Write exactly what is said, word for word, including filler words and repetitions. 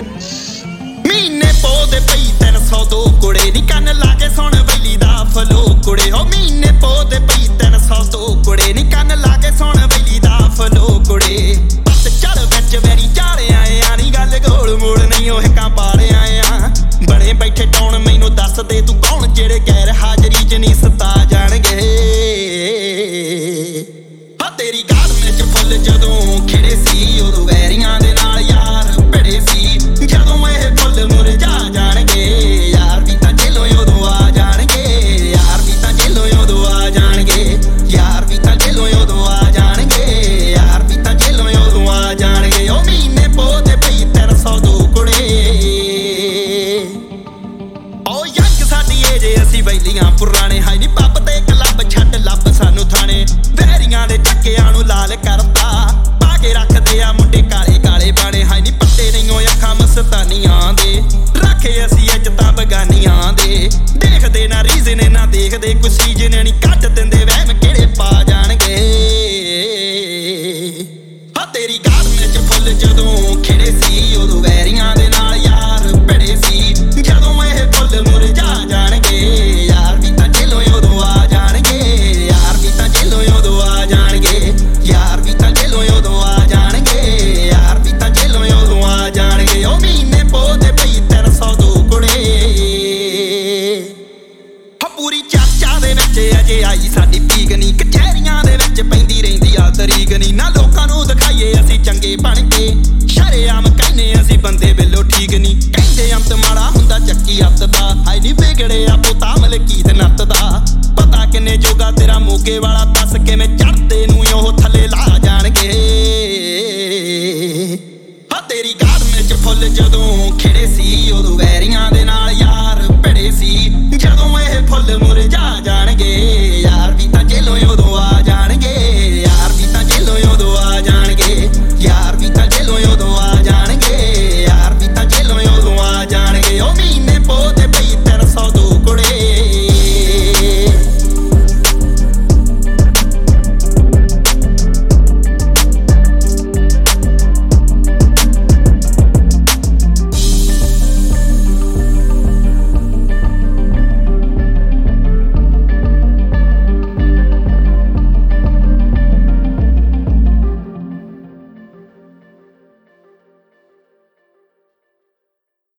ਮਹੀਨੇ ਪੋਦੇ ਪਈ ਤਿੰਨ ਸੌ ਦੋ ਕੁੜੇ ਨੀ ਕੰਨ ਲਾ ਕੇ ਸੁਣ ਬੈਲੀ ਦਾ ਫਲੋ ਕੁੜੇ ਹੋ ਮਹੀਨੇ ਪੋਦੇ ਪਈ ਤਿੰਨ ਸੌ ਦੋ ਕੁੜੇ ਨੀ ਕੰਨ ਲਾ ਕੇ ਸੁਣ ਬੈਲੀ ਦਾ ਫਲੋ ਕੁੜੇ ਪੱਤ ਚੜ ਵਿੱਚ ਵੈਰੀ ਝਾੜਿਆ ਆ ਨੀ ਗੱਲ ਗੋਲ ਮੋੜ ਨਹੀਂ ਉਹ ਹਿੱਕਾਂ ਪਾੜਿਆ ਆ ਬਣੇ ਬੈਠੇ ਟਾਉਣ ਮੈਨੂੰ ਦੱਸ ਦੇ ਤੂੰ ਕੌਣ ਜਿਹੜੇ ਗੈਰ ਹਾਜ਼ਰੀ ਚ ਨਹੀਂ ਸਤਾ ਜਾਣਗੇ ਹਾਂ ਤੇਰੀ ਗਾਲ ਵਿੱਚ ਫੁੱਲ ਜਦੋਂ ਖਿੜੇ ਸੀ ਉਦੋਂ ਵੈਰੀਆਂ ਦੇ ਨਾਲ ਯਾਰ ਭਿੜੇ ਸੀ ਜਦੋਂ ਇਹ ਫੁੱਲ ਮੁਰਝਾ ਜਾਣਗੇ ਯਾਰ ਵੀ ਤਾਂ ਜੇਲੋਂ ਉਦੋਂ ਆ ਜਾਣਗੇ ਯਾਰ ਵੀ ਤਾਂ ਜੇਲੋਂ ਉਦੋਂ ਆ ਜਾਣਗੇ ਯਾਰ ਵੀ ਤਾਂ ਜੇਲੋਂ ਉਦੋਂ ਆ ਜਾਣਗੇ ਯਾਰ ਵੀ ਤਾਂ ਜੇਲੋਂ ਉਦੋਂ ਆ ਜਾਣਗੇ ਉਹ ਮਹੀਨੇ ਪੋਦੇ ਪਈ ਤਿੰਨ ਸੌ ਦੋ ਕੁੜੇ ਉਹ ਯੰਗ ਸਾਡੀ ਏ ਜੇ ਅਸੀਂ ਬੈਲੀਆਂ ਪੁਰਾਣੇ ਹਾਈ ਨੀ ਪੱਬ ਤੇ ਕਲੱਬ ਛੱਡ ਲੱਭ ਸਾਨੂੰ ਥਾਣੇ ਵੈਰੀਆਂ ਦੇ ਚੱਕਿਆਂ ਨੂੰ ਲਾਲ ਕਰਦਾ ਪਾ ਕੇ ਰੱਖਦੇ ਆ ਮੁੰਡੇ ਕਾਲੇ ਕਾਲੇ ਬਾਣੇ ਹਾਈ ਨੀ ਪੱਤੇ ਨਹੀਂ ਉਹ ਅੱਖਾਂ ਮਸਤਾਨੀਆਂ ਦੇ ਰੱਖੇ ਅਸੀਂ ਇੱਜ਼ਤਾਂ ਬਗਾਨੀਆਂ ਦੇ ਦੇਖਦੇ ਨਾ ਰੀਜ਼ਨ ਨਾ ਦੇਖਦੇ ਕੋਈ ਸੀਜ਼ਨ ਨਹੀਂ ਕੱਢ ਦਿੰਦੇ ਵਹਿਮ ਕਿਹੜੇ ਪਾ ਜਾਣਗੇ ਹਾਂ ਤੇਰੀ ਗਾਲ ਵਿੱਚ ਫੁੱਲ ਜਦੋਂ ਖਿੜੇ ਸੀ ਉਦੋਂ ਵੈਰੀਆਂ ਦੇ ਨਾਲ ਯਾਰ ਭਿੜੇ ਸੀ ਜਦੋਂ ਇਹ ਫੁੱਲ ਮੁਰਝਾ ਜਾਣਗੇ ਯਾਰ ਵੀ ਤਾਂ ਜੇਲੋਂ ਉਦੋਂ ਆ ਜਾਣਗੇ ਯਾਰ ਵੀ ਤਾਂ ਜੇਲੋਂ ਉਦੋਂ ਆ ਜਾਣਗੇ ਯਾਰ ਵੀ ਤਾਂ ਜੇਲੋਂ ਉਦੋਂ ਆ ਜਾਣਗੇ ਯਾਰ ਵੀ ਤਾਂ ਜੇਲੋਂ ਉਦੋਂ ਆ ਜਾਣਗੇ ਉਹ ਮਹੀਨੇ ਪੋਦੇ ਪਈ ਤਿੰਨ ਸੌ ਦੋ ਕੁੜੇ ਹਾਂ ਪੂਰੀ ਚਰਚਾ ਦੇ ਵਿੱਚ ਅਜੇ ਆਈ ਸਾਡੀ ਪੀਕ ਨੀ ਕਚਹਿਰੀਆਂ ਦੇ ਵਿੱਚ ਪੈਂਦੀ ਰਹਿੰਦੀ ਆ ਤਰੀਕ ਨੀ ਨਾ ਲੋਕਾਂ ਨੂੰ ਦਿਖਾਈਏ ਅਸੀਂ ਚੰਗੇ ਬਣ ਕੇ ਸ਼ਰੇਆਮ ਕਹਿੰਦੇ ਅਸੀਂ ਬੰਦੇ ਬਿੱਲੋ ਠੀਕ ਨੀ ਕਹਿੰਦੇ ਅੰਤ ਮਾੜਾ ਹੁੰਦਾ ਚੱਕੀ ਹੱਥ ਦਾ ਹਾਈ ਨੀ ਵਿਗੜਿਆ ਪੋਤਾ ਮਲਕੀਤ ਨੱਤ ਦਾ ਪਤਾ ਕਿੰਨੇ ਜੋਗਾ ਤੇਰਾ ਮੋਗੇ ਵਾਲਾ ਦੱਸ ਕਿਵੇਂ